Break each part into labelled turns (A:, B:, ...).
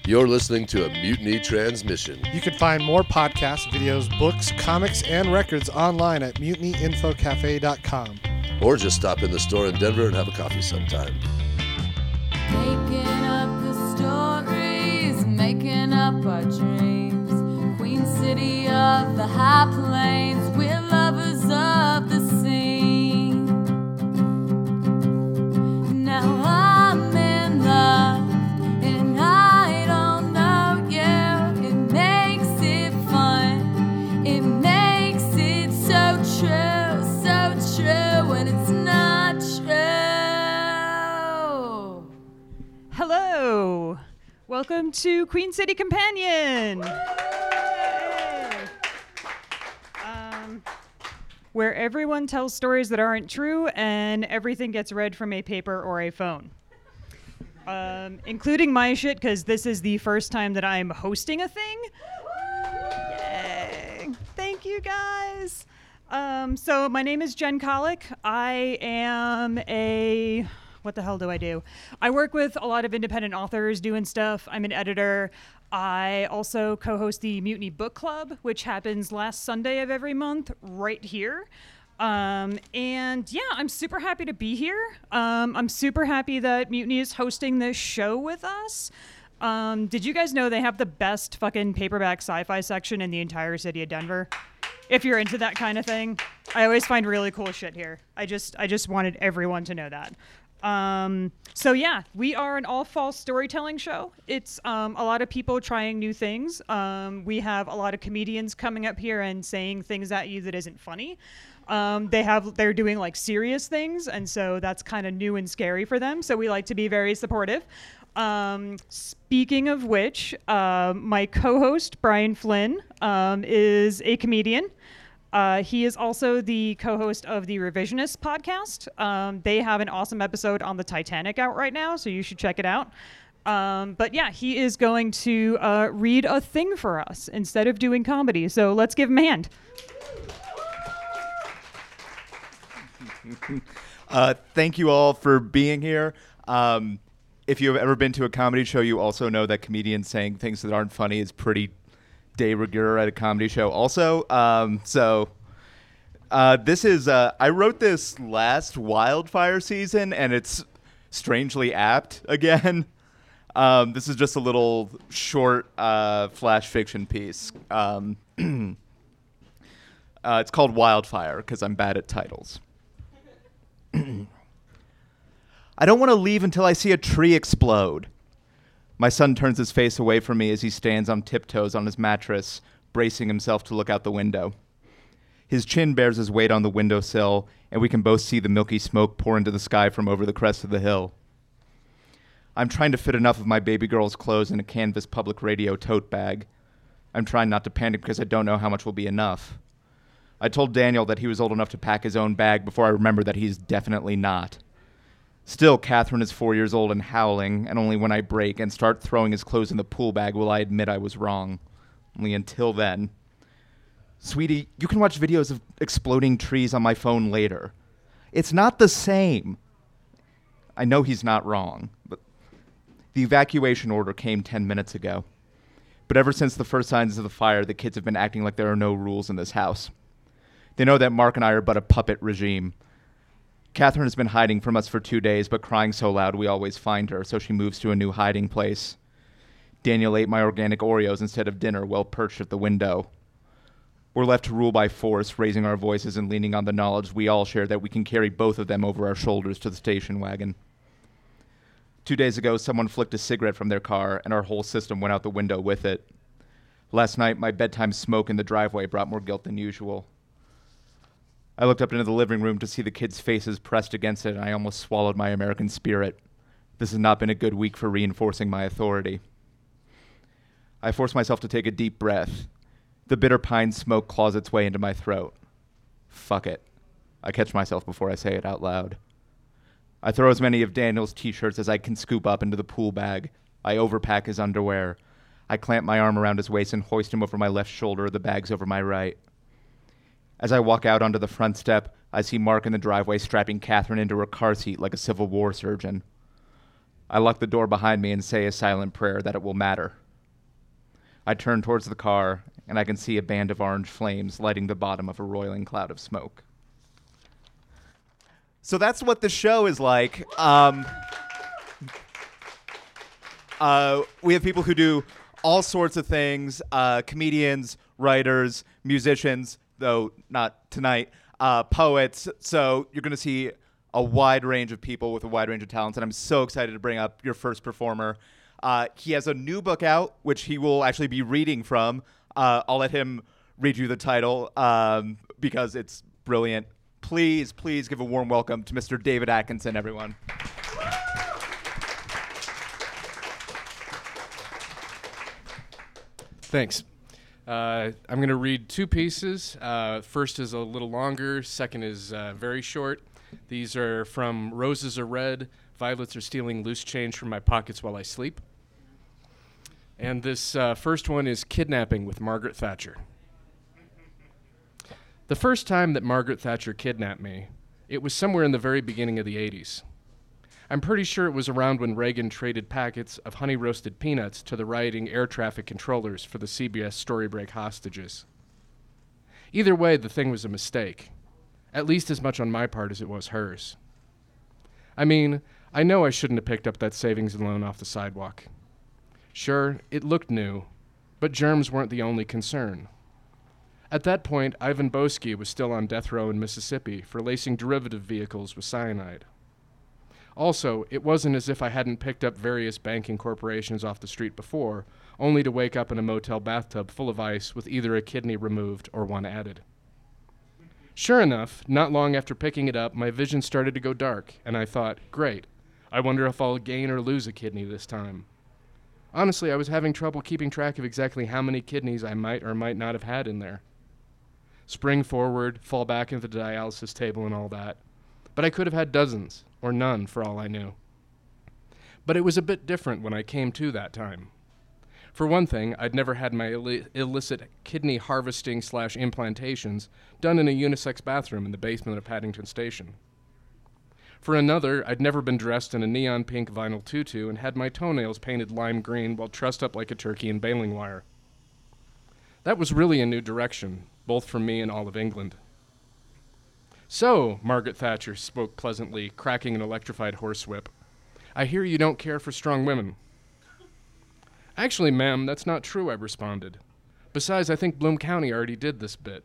A: You're listening to a Mutiny Transmission.
B: You can find more podcasts, videos, books, comics, and records online at mutinyinfocafe.com.
A: Or just stop in the store in Denver and have a coffee sometime.
C: Making up the stories, making up our dreams. Queen City of the high plains, we're lovers of the scene. Now I'm in love, and I don't know you. It makes it fun, it makes it so true when it's not true.
D: Hello, welcome to Queen City Companion. Where everyone tells stories that aren't true and everything gets read from a paper or a phone. Including my shit, because this is the first time that I'm hosting a thing. Yay! Thank you, guys. So my name is Jen Kolick. I am what the hell do I do? I work with a lot of independent authors doing stuff. I'm an editor. I also co-host the Mutiny Book Club, which happens last Sunday of every month right here. And yeah, I'm super happy to be here. I'm super happy that Mutiny is hosting this show with us. Did you guys know they have the best fucking paperback sci-fi section in the entire city of Denver? If you're into that kind of thing, I always find really cool shit here. I just wanted everyone to know that. So yeah, we are an all-fall storytelling show. It's a lot of people trying new things. We have a lot of comedians coming up here and saying things at you that isn't funny. They're doing like serious things, and so that's kind of new and scary for them. So we like to be very supportive. Speaking of which, my co-host Brian Flynn is a comedian. He is also the co-host of the Revisionist podcast. They have an awesome episode on the Titanic out right now, so you should check it out. But yeah, he is going to read a thing for us instead of doing comedy. So let's give him a hand.
E: Thank you all for being here. If you've ever been to a comedy show, you also know that comedians saying things that aren't funny is pretty de rigueur at a comedy show also. This is, I wrote this last wildfire season, and it's strangely apt again. This is just a little short flash fiction piece. It's called Wildfire, because I'm bad at titles. I don't want to leave until I see a tree explode. My son turns his face away from me as he stands on tiptoes on his mattress, bracing himself to look out the window. His chin bears his weight on the windowsill, and we can both see the milky smoke pour into the sky from over the crest of the hill. I'm trying to fit enough of my baby girl's clothes in a canvas public radio tote bag. I'm trying not to panic because I don't know how much will be enough. I told Daniel that he was old enough to pack his own bag before I remembered that he's definitely not. Still, Catherine is 4 years old and howling, and only when I break and start throwing his clothes in the pool bag will I admit I was wrong. Only until then. Sweetie, you can watch videos of exploding trees on my phone later. It's not the same. I know he's not wrong, but the evacuation order came 10 minutes ago. But ever since the first signs of the fire, the kids have been acting like there are no rules in this house. They know that Mark and I are but a puppet regime. Catherine has been hiding from us for 2 days, but crying so loud we always find her, so she moves to a new hiding place. Daniel ate my organic Oreos instead of dinner, well perched at the window. We're left to rule by force, raising our voices and leaning on the knowledge we all share that we can carry both of them over our shoulders to the station wagon. 2 days ago, someone flicked a cigarette from their car, and our whole system went out the window with it. Last night, my bedtime smoke in the driveway brought more guilt than usual. I looked up into the living room to see the kids' faces pressed against it, and I almost swallowed my American spirit. This has not been a good week for reinforcing my authority. I forced myself to take a deep breath. The bitter pine smoke claws its way into my throat. Fuck it. I catch myself before I say it out loud. I throw as many of Daniel's t-shirts as I can scoop up into the pool bag. I overpack his underwear. I clamp my arm around his waist and hoist him over my left shoulder, the bags over my right. As I walk out onto the front step, I see Mark in the driveway strapping Catherine into her car seat like a Civil War surgeon. I lock the door behind me and say a silent prayer that it will matter. I turn towards the car, and I can see a band of orange flames lighting the bottom of a roiling cloud of smoke. So that's what the show is like. We have people who do all sorts of things, comedians, writers, musicians, though not tonight, poets. So you're going to see a wide range of people with a wide range of talents, and I'm so excited to bring up your first performer. He has a new book out, which he will actually be reading from. I'll let him read you the title because it's brilliant. Please give a warm welcome to Mr. David Atkinson, everyone.
F: Thanks. I'm going to read two pieces. First is a little longer. Second is very short. These are from Roses Are Red, Violets Are Stealing Loose Change from My Pockets While I Sleep. And this first one is Kidnapping with Margaret Thatcher. The first time that Margaret Thatcher kidnapped me, it was somewhere in the very beginning of the 80s. I'm pretty sure it was around when Reagan traded packets of honey-roasted peanuts to the rioting air traffic controllers for the CBS story break hostages. Either way, the thing was a mistake, at least as much on my part as it was hers. I mean, I know I shouldn't have picked up that savings and loan off the sidewalk. Sure, it looked new, but germs weren't the only concern. At that point, Ivan Boesky was still on death row in Mississippi for lacing derivative vehicles with cyanide. Also, it wasn't as if I hadn't picked up various banking corporations off the street before, only to wake up in a motel bathtub full of ice with either a kidney removed or one added. Sure enough, not long after picking it up, my vision started to go dark, and I thought, great, I wonder if I'll gain or lose a kidney this time. Honestly, I was having trouble keeping track of exactly how many kidneys I might or might not have had in there. Spring forward, fall back into the dialysis table and all that. But I could have had dozens, or none for all I knew. But it was a bit different when I came to that time. For one thing, I'd never had my illicit kidney harvesting / implantations done in a unisex bathroom in the basement of Paddington Station. For another, I'd never been dressed in a neon pink vinyl tutu and had my toenails painted lime green while trussed up like a turkey in baling wire. That was really a new direction, both for me and all of England. So, Margaret Thatcher spoke pleasantly, cracking an electrified horsewhip. I hear you don't care for strong women. Actually, ma'am, that's not true, I responded. Besides, I think Bloom County already did this bit.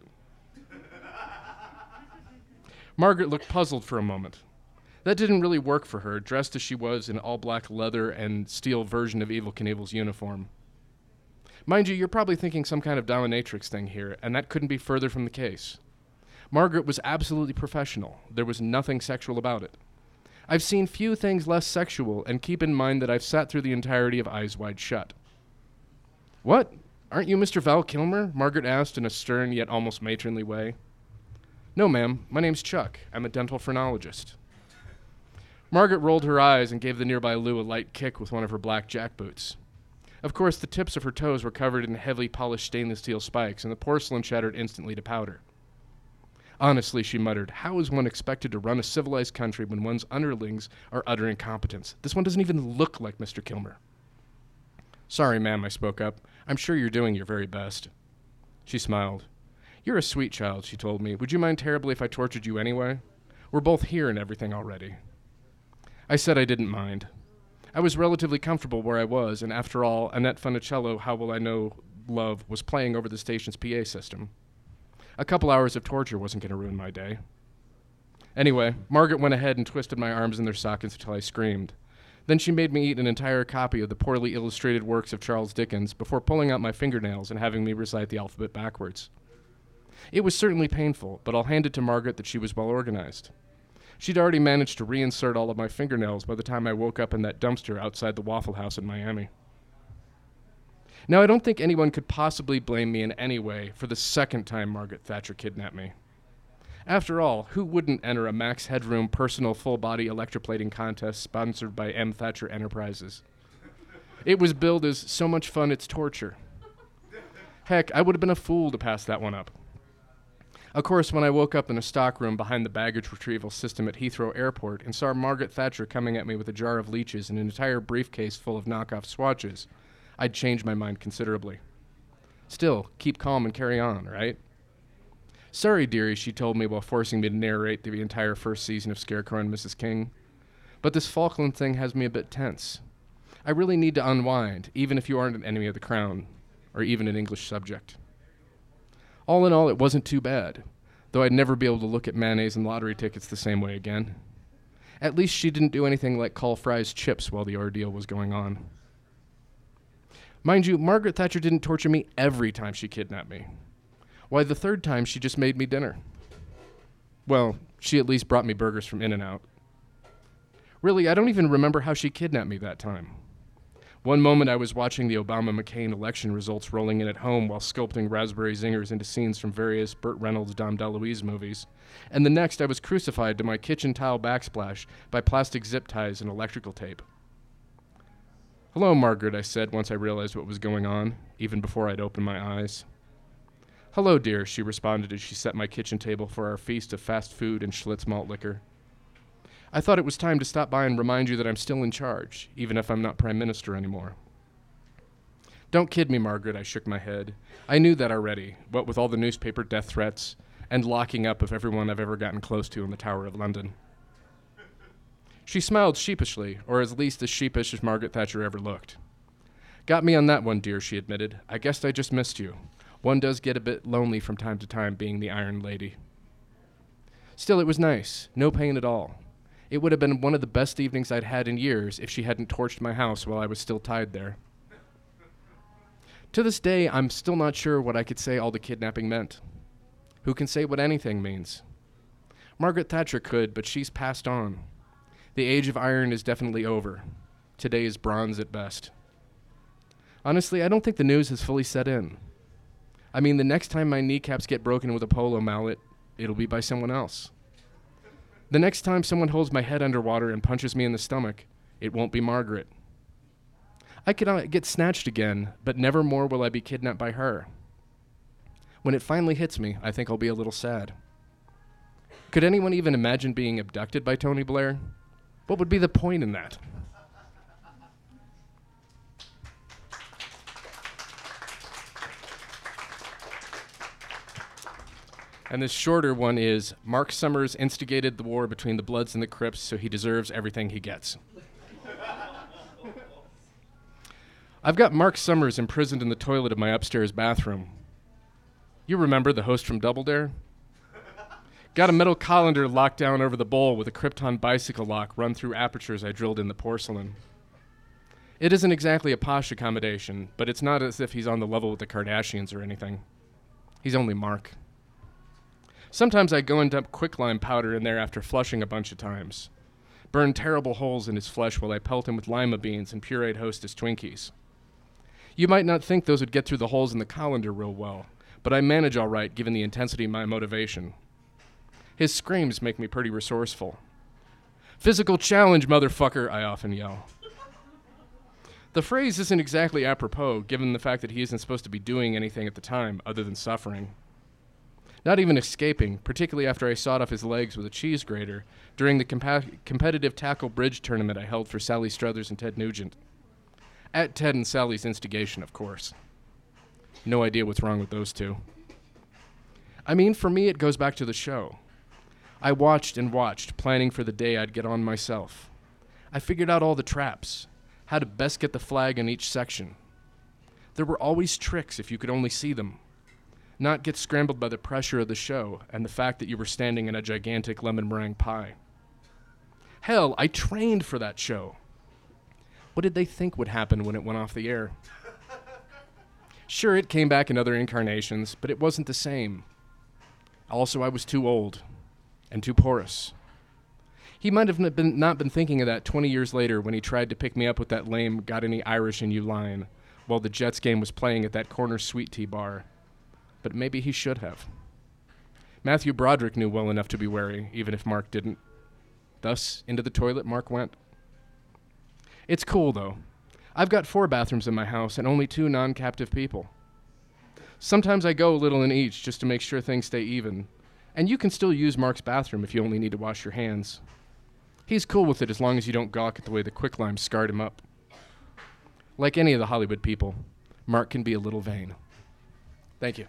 F: Margaret looked puzzled for a moment. That didn't really work for her, dressed as she was in all-black leather and steel version of Evel Knievel's uniform. Mind you, you're probably thinking some kind of dominatrix thing here, and that couldn't be further from the case. Margaret was absolutely professional. There was nothing sexual about it. I've seen few things less sexual, and keep in mind that I've sat through the entirety of Eyes Wide Shut. What? Aren't you Mr. Val Kilmer? Margaret asked in a stern yet almost matronly way. No, ma'am. My name's Chuck. I'm a dental phrenologist. Margaret rolled her eyes and gave the nearby Lou a light kick with one of her black jackboots. Of course, the tips of her toes were covered in heavily polished stainless steel spikes, and the porcelain shattered instantly to powder. Honestly, she muttered, how is one expected to run a civilized country when one's underlings are utter incompetence? This one doesn't even look like Mr. Kilmer. Sorry, ma'am, I spoke up. I'm sure you're doing your very best. She smiled. You're a sweet child, she told me. Would you mind terribly if I tortured you anyway? We're both here and everything already. I said I didn't mind. I was relatively comfortable where I was, and after all, Annette Funicello, How Will I Know Love, was playing over the station's PA system. A couple hours of torture wasn't going to ruin my day. Anyway, Margaret went ahead and twisted my arms in their sockets until I screamed. Then she made me eat an entire copy of the poorly illustrated works of Charles Dickens before pulling out my fingernails and having me recite the alphabet backwards. It was certainly painful, but I'll hand it to Margaret that she was well organized. She'd already managed to reinsert all of my fingernails by the time I woke up in that dumpster outside the Waffle House in Miami. Now, I don't think anyone could possibly blame me in any way for the second time Margaret Thatcher kidnapped me. After all, who wouldn't enter a Max Headroom personal full-body electroplating contest sponsored by M. Thatcher Enterprises? It was billed as so much fun it's torture. Heck, I would have been a fool to pass that one up. Of course, when I woke up in a stockroom behind the baggage retrieval system at Heathrow Airport and saw Margaret Thatcher coming at me with a jar of leeches and an entire briefcase full of knockoff swatches, I'd changed my mind considerably. Still, keep calm and carry on, right? Sorry, dearie, she told me while forcing me to narrate the entire first season of Scarecrow and Mrs. King. But this Falkland thing has me a bit tense. I really need to unwind, even if you aren't an enemy of the crown, or even an English subject. All in all, it wasn't too bad, though I'd never be able to look at mayonnaise and lottery tickets the same way again. At least she didn't do anything like call Fry's chips while the ordeal was going on. Mind you, Margaret Thatcher didn't torture me every time she kidnapped me. Why, the third time she just made me dinner. Well, she at least brought me burgers from In-N-Out. Really, I don't even remember how she kidnapped me that time. One moment I was watching the Obama-McCain election results rolling in at home while sculpting raspberry zingers into scenes from various Burt Reynolds, Dom DeLuise movies. And the next I was crucified to my kitchen tile backsplash by plastic zip ties and electrical tape. Hello, Margaret, I said once I realized what was going on, even before I'd opened my eyes. Hello, dear, she responded as she set my kitchen table for our feast of fast food and Schlitz malt liquor. I thought it was time to stop by and remind you that I'm still in charge, even if I'm not Prime Minister anymore. Don't kid me, Margaret, I shook my head. I knew that already, what with all the newspaper death threats and locking up of everyone I've ever gotten close to in the Tower of London. She smiled sheepishly, or at least as sheepish as Margaret Thatcher ever looked. Got me on that one, dear, she admitted. I guessed I just missed you. One does get a bit lonely from time to time being the Iron Lady. Still, it was nice. No pain at all. It would have been one of the best evenings I'd had in years if she hadn't torched my house while I was still tied there. To this day, I'm still not sure what I could say all the kidnapping meant. Who can say what anything means? Margaret Thatcher could, but she's passed on. The age of iron is definitely over. Today is bronze at best. Honestly, I don't think the news has fully set in. I mean, the next time my kneecaps get broken with a polo mallet, it'll be by someone else. The next time someone holds my head underwater and punches me in the stomach, it won't be Margaret. I could get snatched again, but never more will I be kidnapped by her. When it finally hits me, I think I'll be a little sad. Could anyone even imagine being abducted by Tony Blair? What would be the point in that? And this shorter one is, Mark Summers instigated the war between the Bloods and the Crips, so he deserves everything he gets. I've got Mark Summers imprisoned in the toilet of my upstairs bathroom. You remember the host from Double Dare? Got a metal colander locked down over the bowl with a Krypton bicycle lock run through apertures I drilled in the porcelain. It isn't exactly a posh accommodation, but it's not as if he's on the level with the Kardashians or anything. He's only Mark. Sometimes I go and dump quicklime powder in there after flushing a bunch of times. Burn terrible holes in his flesh while I pelt him with lima beans and pureed Hostess Twinkies. You might not think those would get through the holes in the colander real well, but I manage all right given the intensity of my motivation. His screams make me pretty resourceful. Physical challenge, motherfucker, I often yell. The phrase isn't exactly apropos given the fact that he isn't supposed to be doing anything at the time other than suffering. Not even escaping, particularly after I sawed off his legs with a cheese grater during the competitive tackle bridge tournament I held for Sally Struthers and Ted Nugent. At Ted and Sally's instigation, of course. No idea what's wrong with those two. I mean, for me, it goes back to the show. I watched and watched, planning for the day I'd get on myself. I figured out all the traps, how to best get the flag in each section. There were always tricks if you could only see them. Not get scrambled by the pressure of the show and the fact that you were standing in a gigantic lemon meringue pie. Hell, I trained for that show. What did they think would happen when it went off the air? Sure, it came back in other incarnations, but it wasn't the same. Also, I was too old and too porous. He might have not been thinking of that 20 years later when he tried to pick me up with that lame "got any Irish in you" line while the Jets game was playing at that corner sweet tea bar. But maybe he should have. Matthew Broderick knew well enough to be wary, even if Mark didn't. Thus, into the toilet Mark went. It's cool, though. I've got 4 bathrooms in my house and only 2 non-captive people. Sometimes I go a little in each just to make sure things stay even, And you can still use Mark's bathroom if you only need to wash your hands. He's cool with it as long as you don't gawk at the way the quicklime scarred him up. Like any of the Hollywood people, Mark can be a little vain. Thank you.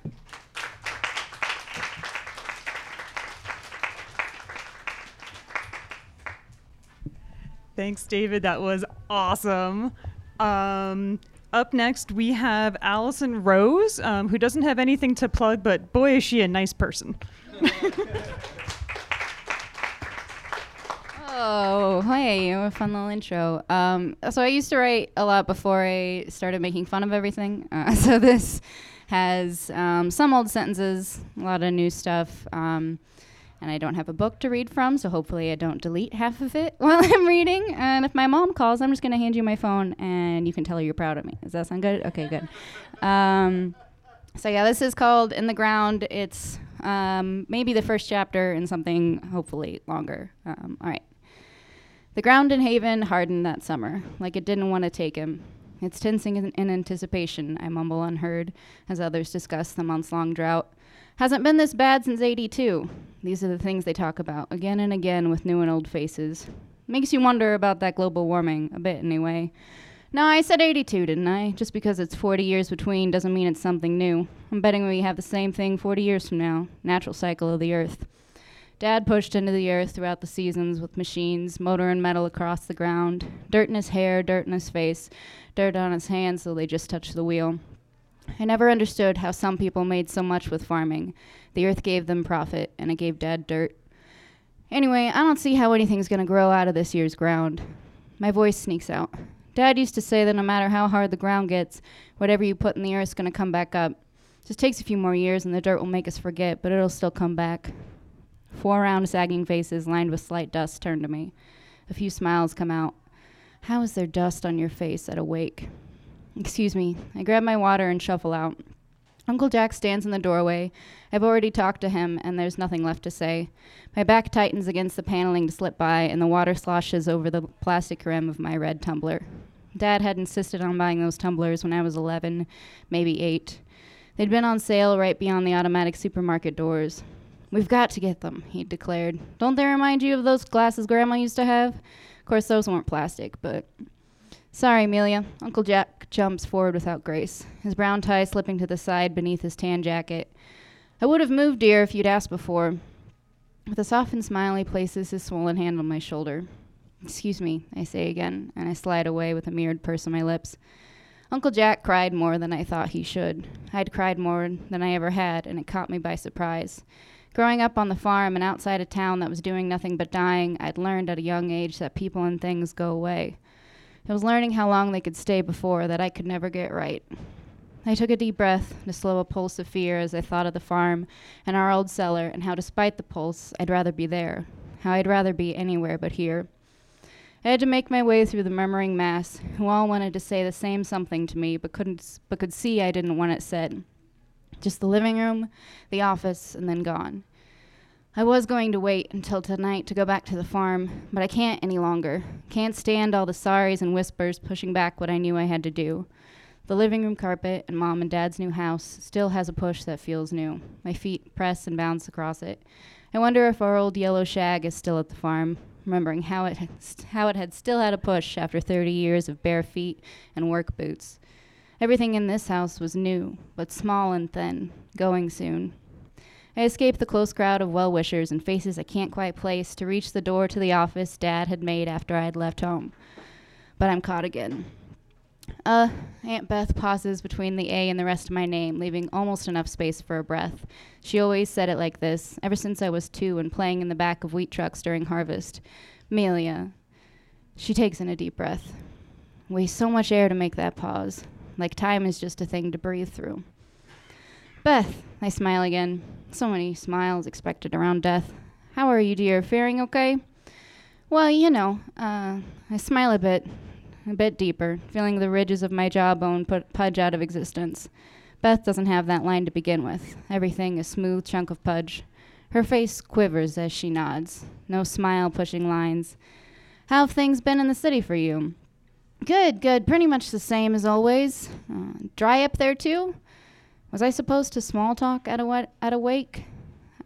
D: Thanks, David. That was awesome. Up next, we have Allison Rose, who doesn't have anything to plug, but boy, is she a nice person.
G: Oh, hey, a fun little intro. So I used to write a lot before I started making fun of everything. So this has some old sentences, a lot of new stuff, and I don't have a book to read from, so hopefully I don't delete half of it while I'm reading. And if my mom calls, I'm just going to hand you my phone, and you can tell her you're proud of me. Does that sound good? Okay, good. So yeah, this is called In the Ground. It's maybe the first chapter in something hopefully longer. All right. The ground in Haven hardened that summer, like it didn't want to take him. It's tensing in anticipation, I mumble unheard, as others discuss the months-long drought. Hasn't been this bad since '82. These are the things they talk about, again and again, with new and old faces. Makes you wonder about that global warming, a bit anyway. No, I said '82, didn't I? Just because it's 40 years between doesn't mean it's something new. I'm betting we have the same thing 40 years from now. Natural cycle of the Earth. Dad pushed into the earth throughout the seasons with machines, motor and metal across the ground. Dirt in his hair, dirt in his face, dirt on his hands so they just touched the wheel. I never understood how some people made so much with farming. The earth gave them profit, and it gave Dad dirt. Anyway, I don't see how anything's going to grow out of this year's ground. My voice sneaks out. Dad used to say that no matter how hard the ground gets, whatever you put in the earth's going to come back up. Just takes a few more years, and the dirt will make us forget, but it'll still come back. 4 round, sagging faces lined with slight dust turn to me. A few smiles come out. How is there dust on your face at a wake? Excuse me. I grab my water and shuffle out. Uncle Jack stands in the doorway. I've already talked to him, and there's nothing left to say. My back tightens against the paneling to slip by, and the water sloshes over the plastic rim of my red tumbler. Dad had insisted on buying those tumblers when I was 11, maybe 8. They'd been on sale right beyond the automatic supermarket doors. We've got to get them, he declared. Don't they remind you of those glasses Grandma used to have? Of course, those weren't plastic, but... Sorry, Amelia. Uncle Jack jumps forward without grace, his brown tie slipping to the side beneath his tan jacket. I would have moved, dear, if you'd asked before. With a softened smile, he places his swollen hand on my shoulder. Excuse me, I say again, and I slide away with a mirrored purse on my lips. Uncle Jack cried more than I thought he should. I'd cried more than I ever had, and it caught me by surprise. Growing up on the farm and outside a town that was doing nothing but dying, I'd learned at a young age that people and things go away. I was learning how long they could stay before that I could never get right. I took a deep breath to slow a pulse of fear as I thought of the farm and our old cellar and how despite the pulse, I'd rather be there, how I'd rather be anywhere but here. I had to make my way through the murmuring mass, who all wanted to say the same something to me, but could see I didn't want it said. Just the living room, the office, and then gone. I was going to wait until tonight to go back to the farm, but I can't any longer. Can't stand all the sorries and whispers pushing back what I knew I had to do. The living room carpet in Mom and Dad's new house still has a push that feels new. My feet press and bounce across it. I wonder if our old yellow shag is still at the farm, remembering how it had still had a push after 30 years of bare feet and work boots. Everything in this house was new, but small and thin, going soon. I escaped the close crowd of well-wishers and faces I can't quite place to reach the door to the office Dad had made after I had left home. But I'm caught again. Aunt Beth pauses between the A and the rest of my name, leaving almost enough space for a breath. She always said it like this, ever since I was 2 and playing in the back of wheat trucks during harvest. Amelia. She takes in a deep breath. Wastes so much air to make that pause, like time is just a thing to breathe through. Beth, I smile again. So many smiles expected around death. How are you, dear? Faring okay? Well, you know, I smile a bit deeper, feeling the ridges of my jawbone put pudge out of existence. Beth doesn't have that line to begin with. Everything a smooth chunk of pudge. Her face quivers as she nods. No smile pushing lines. How have things been in the city for you? Good. Pretty much the same as always. Dry up there, too? Was I supposed to small talk at a wake?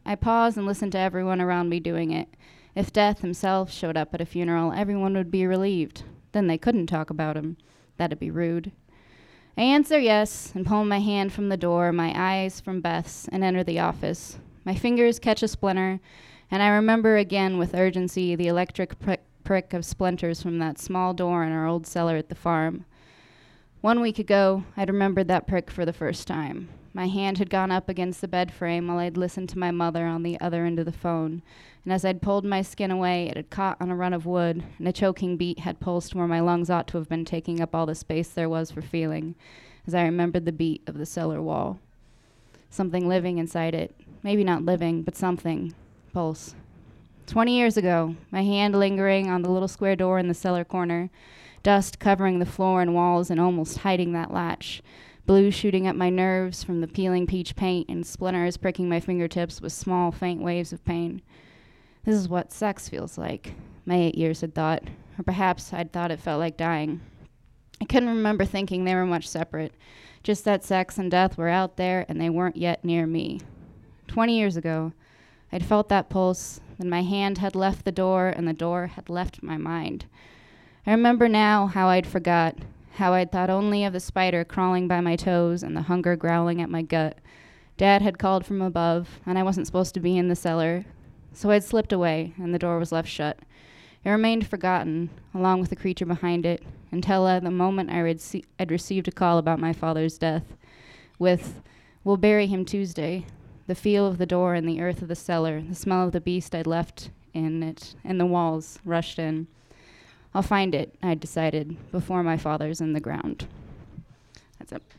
G: I paused and listened to everyone around me doing it. If Death himself showed up at a funeral, everyone would be relieved. Then they couldn't talk about him. That'd be rude. I answer yes and pull my hand from the door, my eyes from Beth's, and enter the office. My fingers catch a splinter, and I remember again with urgency the electric prick of splinters from that small door in our old cellar at the farm. 1 week ago, I'd remembered that prick for the first time. My hand had gone up against the bed frame while I'd listened to my mother on the other end of the phone, and as I'd pulled my skin away, it had caught on a run of wood, and a choking beat had pulsed where my lungs ought to have been taking up all the space there was for feeling, as I remembered the beat of the cellar wall. Something living inside it. Maybe not living, but something. Pulse. 20 years ago, my hand lingering on the little square door in the cellar corner, dust covering the floor and walls and almost hiding that latch, blue shooting up my nerves from the peeling peach paint, and splinters pricking my fingertips with small, faint waves of pain. This is what sex feels like, my 8 years had thought, or perhaps I'd thought it felt like dying. I couldn't remember thinking they were much separate, just that sex and death were out there and they weren't yet near me. 20 years ago, I'd felt that pulse, then my hand had left the door and the door had left my mind. I remember now how I'd forgot, how I'd thought only of the spider crawling by my toes and the hunger growling at my gut. Dad had called from above, and I wasn't supposed to be in the cellar, so I'd slipped away, and the door was left shut. It remained forgotten, along with the creature behind it, until at the moment I'd received a call about my father's death, with, "We'll bury him Tuesday." The feel of the door and the earth of the cellar, the smell of the beast I'd left in it, and the walls rushed in. I'll find it, I'd decided, before my father's in the ground. That's it.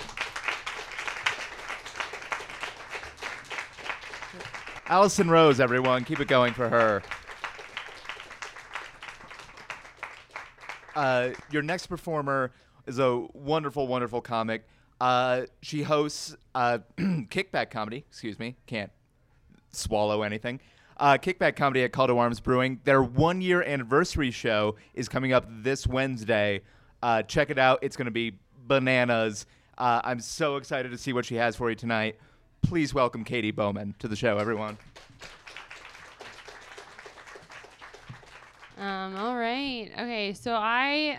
E: Allison Rose, everyone. Keep it going for her. Your next performer is a wonderful, wonderful comic. She hosts Kickback Comedy. Excuse me. Can't swallow anything. Kickback Comedy at Call to Arms Brewing. Their 1-year anniversary show is coming up this Wednesday. Check it out. It's going to be bananas. I'm so excited to see what she has for you tonight. Please welcome Katie Bowman to the show, everyone.
H: All right. Okay, so I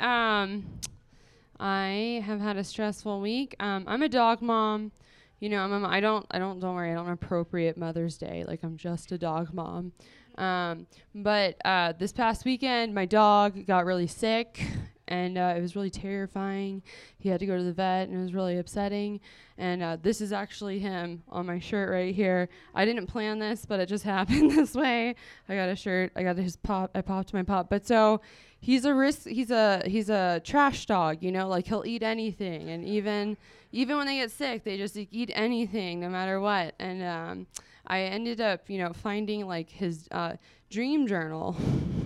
H: have had a stressful week. I'm a dog mom. You know, don't worry, I don't appropriate Mother's Day. Like, I'm just a dog mom. But this past weekend, my dog got really sick, and it was really terrifying. He had to go to the vet, and it was really upsetting. And this is actually him on my shirt right here. I didn't plan this, but it just happened this way. I got a shirt. I got his pop. I popped my pop. But so he's a trash dog. You know, like he'll eat anything, and even when they get sick, they just eat anything, no matter what. And I ended up, finding like his dream journal.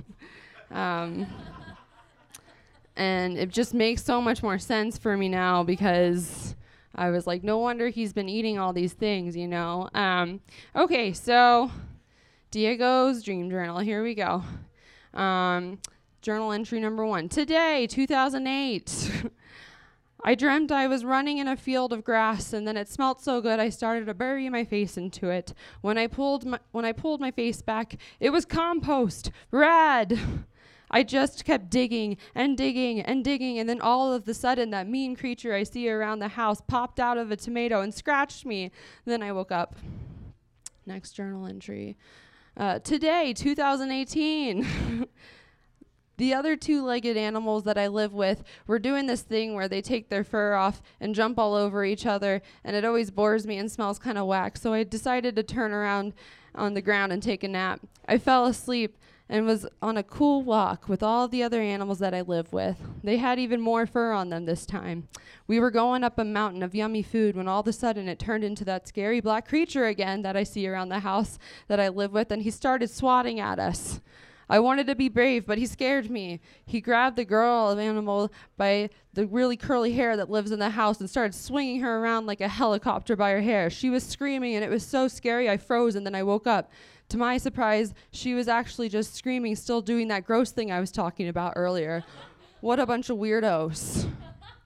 H: And it just makes so much more sense for me now, because I was like, no wonder he's been eating all these things, Okay, so Diego's dream journal. Here we go. Journal entry number 1. Today, 2008. I dreamt I was running in a field of grass, and then it smelt so good I started to bury my face into it. When I pulled my face back, it was compost. Rad. I just kept digging and digging and digging, and then all of a sudden that mean creature I see around the house popped out of a tomato and scratched me. Then I woke up. Next journal entry. Today, 2018. The other two-legged animals that I live with were doing this thing where they take their fur off and jump all over each other, and it always bores me and smells kind of whack, so I decided to turn around on the ground and take a nap. I fell asleep and was on a cool walk with all the other animals that I live with. They had even more fur on them this time. We were going up a mountain of yummy food when all of a sudden it turned into that scary black creature again that I see around the house that I live with, and he started swatting at us. I wanted to be brave, but he scared me. He grabbed the girl animal by the really curly hair that lives in the house and started swinging her around like a helicopter by her hair. She was screaming, and it was so scary I froze, and then I woke up. To my surprise, she was actually just screaming, still doing that gross thing I was talking about earlier. What a bunch of weirdos.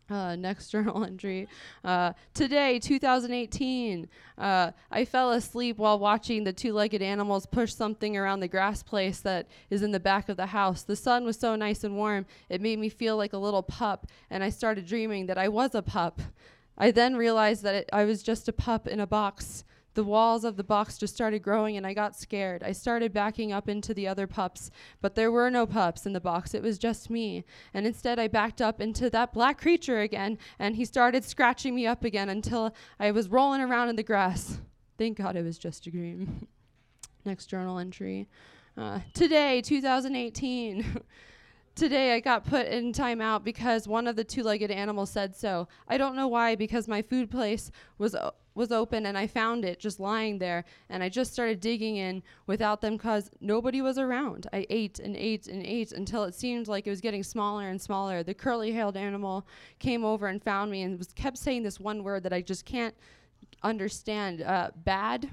H: Next journal entry. Today, 2018, I fell asleep while watching the two-legged animals push something around the grass place that is in the back of the house. The sun was so nice and warm, it made me feel like a little pup, and I started dreaming that I was a pup. I then realized that I was just a pup in a box. The walls of the box just started growing, and I got scared. I started backing up into the other pups, but there were no pups in the box. It was just me. And instead, I backed up into that black creature again, and he started scratching me up again until I was rolling around in the grass. Thank God it was just a dream. Next journal entry. Today, 2018. Today I got put in timeout because one of the two-legged animals said so. I don't know why, because my food place was open and I found it just lying there, and I just started digging in without them because nobody was around. I ate and ate and ate until it seemed like it was getting smaller and smaller. The curly-tailed animal came over and found me and kept saying this one word that I just can't understand, bad.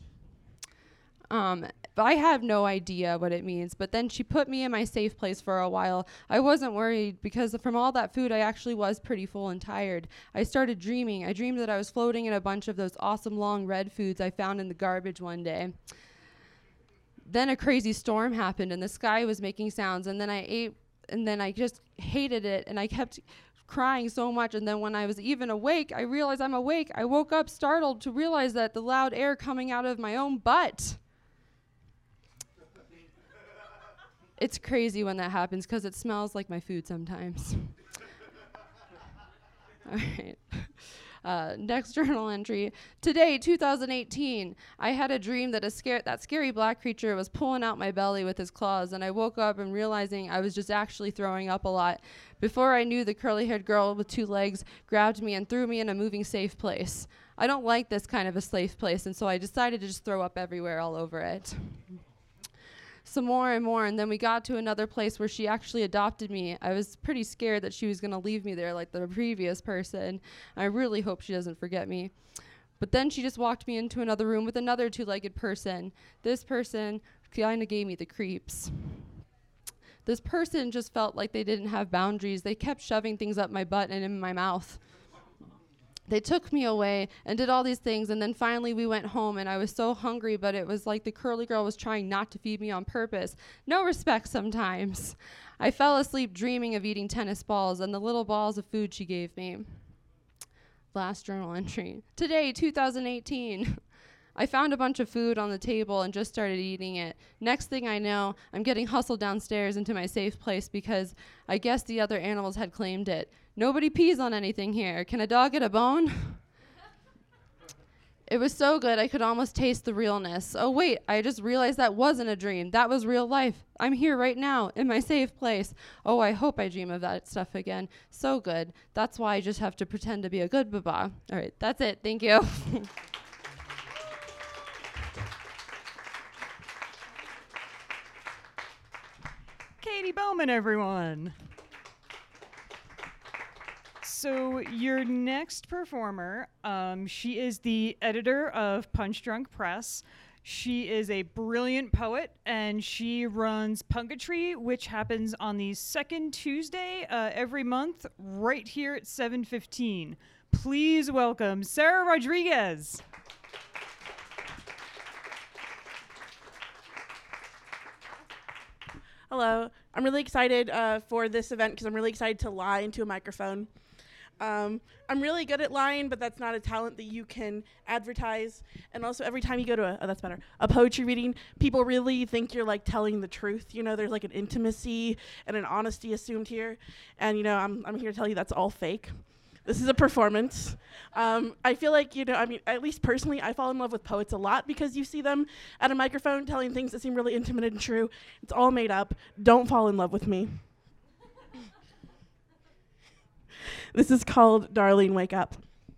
H: But I have no idea what it means. But then she put me in my safe place for a while. I wasn't worried because from all that food, I actually was pretty full and tired. I started dreaming. I dreamed that I was floating in a bunch of those awesome long red foods I found in the garbage one day. Then a crazy storm happened and the sky was making sounds, and then I ate, and then I just hated it, and I kept crying so much. And then when I was even awake, I realized I'm awake. I woke up startled to realize that the loud air coming out of my own butt. It's crazy when that happens because it smells like my food sometimes. All right. Next journal entry. Today, 2018, I had a dream that that scary black creature was pulling out my belly with his claws, and I woke up and realizing I was just actually throwing up a lot. Before I knew, the curly-haired girl with two legs grabbed me and threw me in a moving safe place. I don't like this kind of a safe place, and so I decided to just throw up everywhere all over it. Some more and more, and then we got to another place where she actually adopted me. I was pretty scared that she was going to leave me there like the previous person. I really hope she doesn't forget me. But then she just walked me into another room with another two-legged person. This person kind of gave me the creeps. This person just felt like they didn't have boundaries. They kept shoving things up my butt and in my mouth. They took me away and did all these things, and then finally we went home, and I was so hungry, but it was like the curly girl was trying not to feed me on purpose. No respect sometimes. I fell asleep dreaming of eating tennis balls and the little balls of food she gave me. Last journal entry. Today, 2018. I found a bunch of food on the table and just started eating it. Next thing I know, I'm getting hustled downstairs into my safe place because I guess the other animals had claimed it. Nobody pees on anything here. Can a dog get a bone? It was so good I could almost taste the realness. Oh wait, I just realized that wasn't a dream. That was real life. I'm here right now in my safe place. Oh, I hope I dream of that stuff again. So good. That's why I just have to pretend to be a good baba. All right, that's it. Thank you.
D: Katie Bowman, everyone. So your next performer, she is the editor of Punch Drunk Press. She is a brilliant poet, and she runs Punketry, which happens on the second Tuesday every month, right here at 7:15. Please welcome Sarah Rodriguez.
I: Hello. I'm really excited for this event because I'm really excited to lie into a microphone. I'm really good at lying, but that's not a talent that you can advertise. And also, every time you go to a poetry reading, people really think you're like telling the truth. You know, there's like an intimacy and an honesty assumed here. And you know, I'm here to tell you that's all fake. This is a performance. I feel like, you know, I mean, at least personally, I fall in love with poets a lot because you see them at a microphone telling things that seem really intimate and true. It's all made up. Don't fall in love with me. This is called Darling, Wake Up.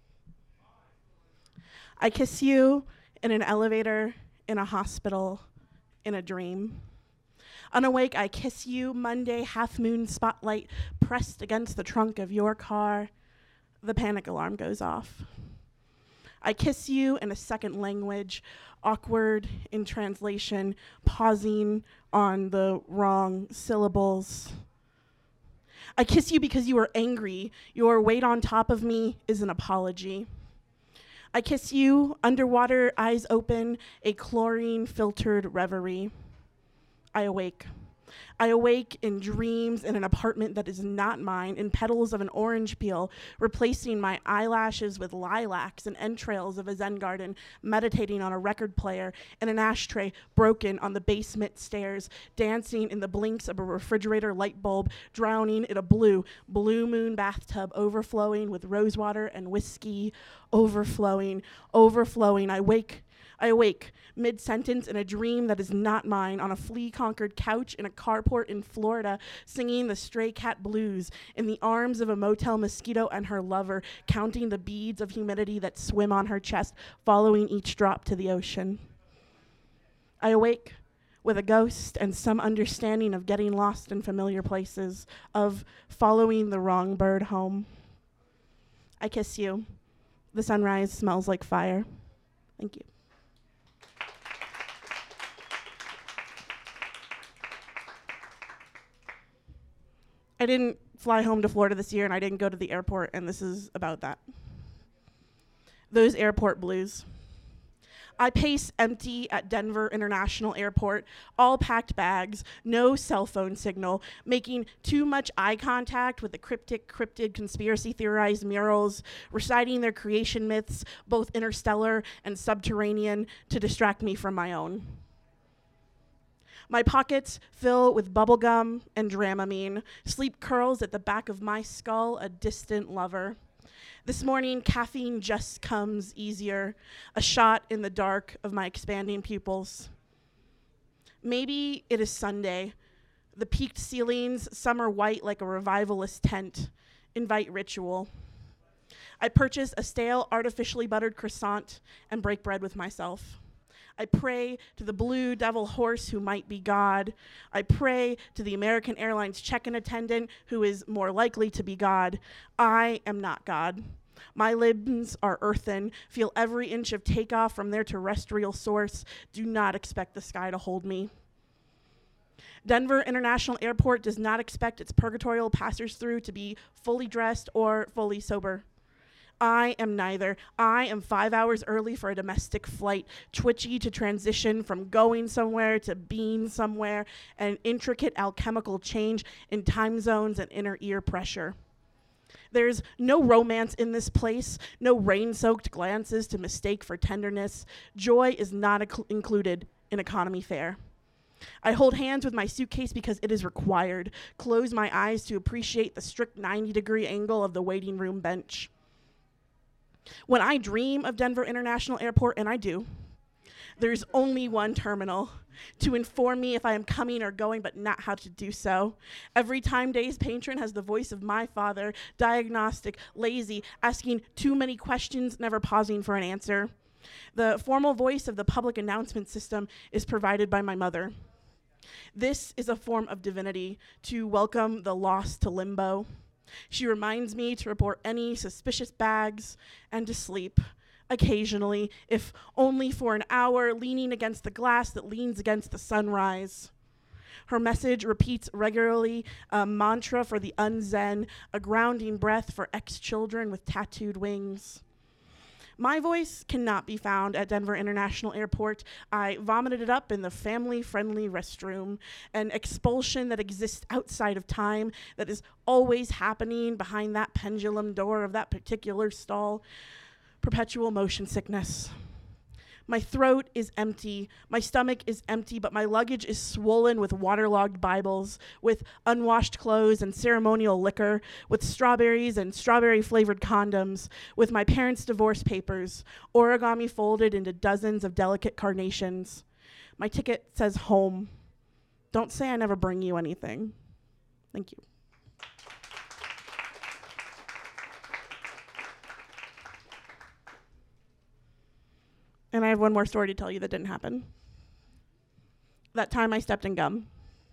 I: I kiss you in an elevator, in a hospital, in a dream. Unawake, I kiss you, Monday, half-moon spotlight pressed against the trunk of your car. The panic alarm goes off. I kiss you in a second language, awkward in translation, pausing on the wrong syllables. I kiss you because you are angry. Your weight on top of me is an apology. I kiss you, underwater, eyes open, a chlorine-filtered reverie. I awake. I awake in dreams in an apartment that is not mine, in petals of an orange peel, replacing my eyelashes with lilacs and entrails of a Zen garden, meditating on a record player and an ashtray broken on the basement stairs, dancing in the blinks of a refrigerator light bulb, drowning in a blue moon bathtub, overflowing with rosewater and whiskey, overflowing. I awake, mid-sentence in a dream that is not mine, on a flea-conquered couch in a carport in Florida, singing the Stray Cat blues, in the arms of a motel mosquito and her lover, counting the beads of humidity that swim on her chest, following each drop to the ocean. I awake with a ghost and some understanding of getting lost in familiar places, of following the wrong bird home. I kiss you. The sunrise smells like fire. Thank you. I didn't fly home to Florida this year, and I didn't go to the airport, and this is about that. Those airport blues. I pace empty at Denver International Airport, all packed bags, no cell phone signal, making too much eye contact with the cryptid conspiracy theorized murals, reciting their creation myths, both interstellar and subterranean, to distract me from my own. My pockets fill with bubblegum and Dramamine. Sleep curls at the back of my skull, a distant lover. This morning, caffeine just comes easier, a shot in the dark of my expanding pupils. Maybe it is Sunday. The peaked ceilings, summer white like a revivalist tent, invite ritual. I purchase a stale, artificially buttered croissant and break bread with myself. I pray to the blue devil horse who might be God. I pray to the American Airlines check-in attendant who is more likely to be God. I am not God. My limbs are earthen, feel every inch of takeoff from their terrestrial source. Do not expect the sky to hold me. Denver International Airport does not expect its purgatorial passers-through to be fully dressed or fully sober. I am neither. I am 5 hours early for a domestic flight, twitchy to transition from going somewhere to being somewhere, an intricate alchemical change in time zones and inner ear pressure. There's no romance in this place, no rain-soaked glances to mistake for tenderness. Joy is not included in economy fare. I hold hands with my suitcase because it is required, close my eyes to appreciate the strict 90-degree angle of the waiting room bench. When I dream of Denver International Airport, and I do, there's only one terminal to inform me if I am coming or going, but not how to do so. Every time Day's patron has the voice of my father, diagnostic, lazy, asking too many questions, never pausing for an answer. The formal voice of the public announcement system is provided by my mother. This is a form of divinity, to welcome the lost to limbo. She reminds me to report any suspicious bags and to sleep, occasionally, if only for an hour, leaning against the glass that leans against the sunrise. Her message repeats regularly a mantra for the unzen, a grounding breath for ex-children with tattooed wings. My voice cannot be found at Denver International Airport. I vomited it up in the family-friendly restroom, an expulsion that exists outside of time, that is always happening behind that pendulum door of that particular stall. Perpetual motion sickness. My throat is empty, my stomach is empty, but my luggage is swollen with waterlogged Bibles, with unwashed clothes and ceremonial liquor, with strawberries and strawberry-flavored condoms, with my parents' divorce papers, origami folded into dozens of delicate carnations. My ticket says home. Don't say I never bring you anything. Thank you. And I have one more story to tell you that didn't happen. That time I stepped in gum.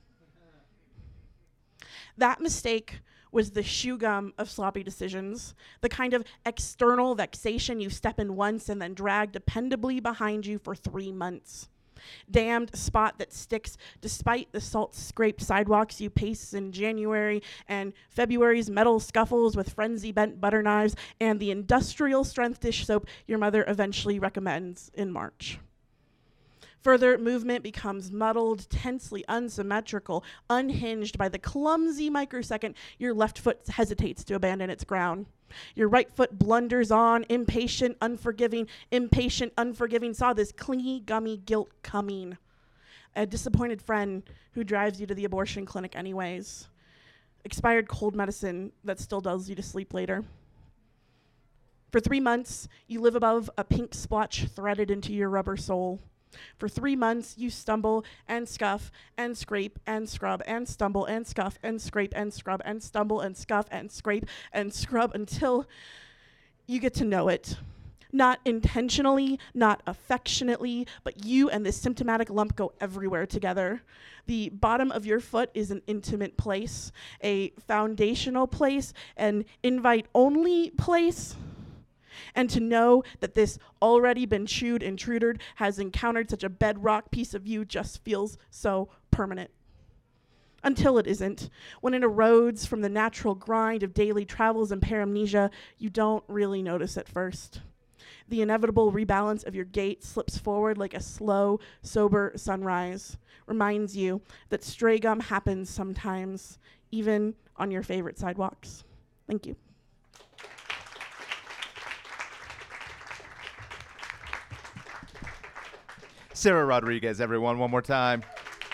I: That mistake was the shoe gum of sloppy decisions, the kind of external vexation you step in once and then drag dependably behind you for 3 months. Damned spot that sticks despite the salt-scraped sidewalks you pace in January and February's metal scuffles with frenzy-bent butter knives and the industrial-strength dish soap your mother eventually recommends in March. Further movement becomes muddled, tensely unsymmetrical, unhinged by the clumsy microsecond your left foot hesitates to abandon its ground. Your right foot blunders on, impatient, unforgiving, saw this clingy, gummy guilt coming. A disappointed friend who drives you to the abortion clinic anyways. Expired cold medicine that still dulls you to sleep later. For 3 months, you live above a pink splotch threaded into your rubber sole. For 3 months, you stumble and scuff and scrape and scrub and stumble and scuff and scrape and scrub and stumble and scuff and scrape and scrub until you get to know it. Not intentionally, not affectionately, but you and this symptomatic lump go everywhere together. The bottom of your foot is an intimate place, a foundational place, an invite-only place. And to know that this already been chewed intruder has encountered such a bedrock piece of you just feels so permanent. Until it isn't. When it erodes from the natural grind of daily travels and paramnesia, you don't really notice at first. The inevitable rebalance of your gait slips forward like a slow, sober sunrise, reminds you that stray gum happens sometimes, even on your favorite sidewalks. Thank you.
E: Sarah Rodriguez, everyone, one more time.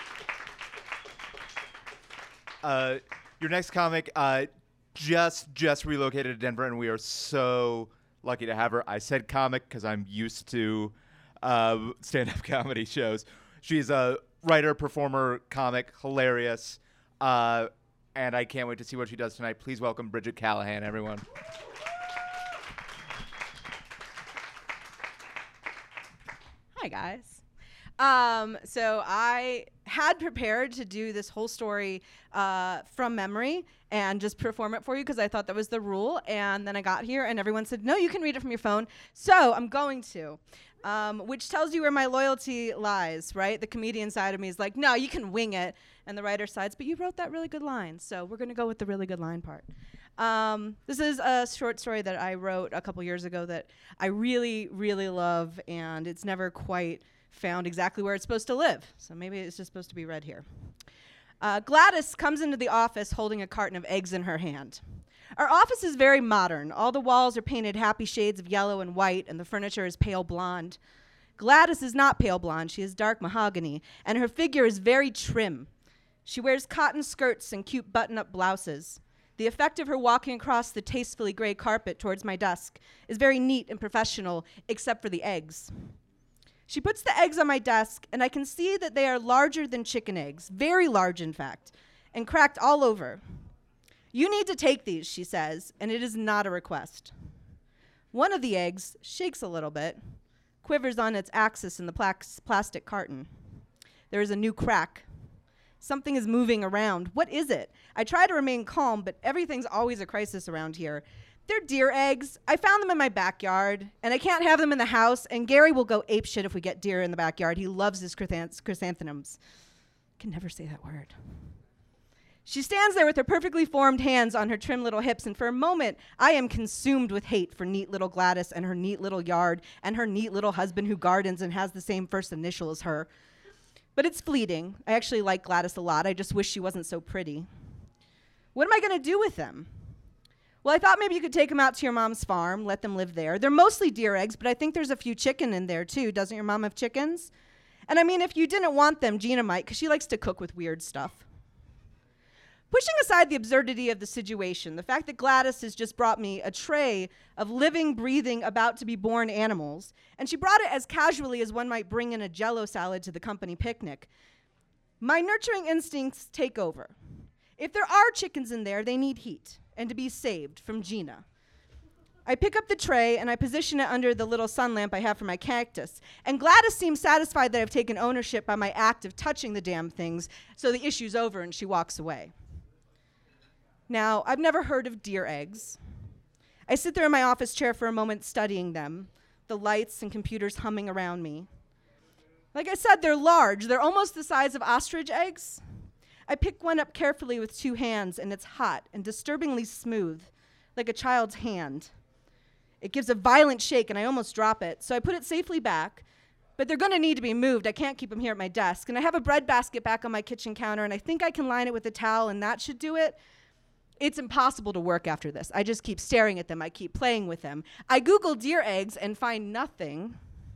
E: Your next comic just relocated to Denver, and we are so lucky to have her. I said comic because I'm used to stand-up comedy shows. She's a writer, performer, comic, hilarious, and I can't wait to see what she does tonight. Please welcome Bridget Callahan, everyone.
J: Hi, guys. So I had prepared to do this whole story from memory and just perform it for you because I thought that was the rule. And then I got here and everyone said, no, you can read it from your phone. So I'm going to, which tells you where my loyalty lies, right? The comedian side of me is like, no, you can wing it. And the writer side's, but you wrote that really good line. So we're going to go with the really good line part. This is a short story that I wrote a couple years ago that I really, really love. And it's never quite found exactly where it's supposed to live. So maybe it's just supposed to be read here. Gladys comes into the office holding a carton of eggs in her hand. Our office is very modern. All the walls are painted happy shades of yellow and white, and the furniture is pale blonde. Gladys is not pale blonde. She is dark mahogany, and her figure is very trim. She wears cotton skirts and cute button-up blouses. The effect of her walking across the tastefully gray carpet towards my desk is very neat and professional, except for the eggs. She puts the eggs on my desk, and I can see that they are larger than chicken eggs, very large, in fact, and cracked all over. You need to take these, she says, and it is not a request. One of the eggs shakes a little bit, quivers on its axis in the plastic carton. There is a new crack. Something is moving around. What is it? I try to remain calm, but everything's always a crisis around here. They're deer eggs. I found them in my backyard, and I can't have them in the house, and Gary will go apeshit if we get deer in the backyard. He loves his chrysanthemums. I can never say that word. She stands there with her perfectly formed hands on her trim little hips, and for a moment, I am consumed with hate for neat little Gladys and her neat little yard and her neat little husband who gardens and has the same first initial as her. But it's fleeting. I actually like Gladys a lot. I just wish she wasn't so pretty. What am I going to do with them? Well, I thought maybe you could take them out to your mom's farm, let them live there. They're mostly deer eggs, but I think there's a few chicken in there, too. Doesn't your mom have chickens? And I mean, if you didn't want them, Gina might, because she likes to cook with weird stuff. Pushing aside the absurdity of the situation, the fact that Gladys has just brought me a tray of living, breathing, about-to-be-born animals, and she brought it as casually as one might bring in a Jell-O salad to the company picnic, my nurturing instincts take over. If there are chickens in there, they need heat and to be saved from Gina. I pick up the tray and I position it under the little sun lamp I have for my cactus. And Gladys seems satisfied that I've taken ownership by my act of touching the damn things, so the issue's over and she walks away. Now, I've never heard of deer eggs. I sit there in my office chair for a moment studying them, the lights and computers humming around me. Like I said, they're large. They're almost the size of ostrich eggs. I pick one up carefully with 2 hands, and it's hot and disturbingly smooth, like a child's hand. It gives a violent shake, and I almost drop it, so I put it safely back. But they're going to need to be moved. I can't keep them here at my desk. And I have a bread basket back on my kitchen counter, and I think I can line it with a towel, and that should do it. It's impossible to work after this. I just keep staring at them. I keep playing with them. I Google deer eggs and find nothing.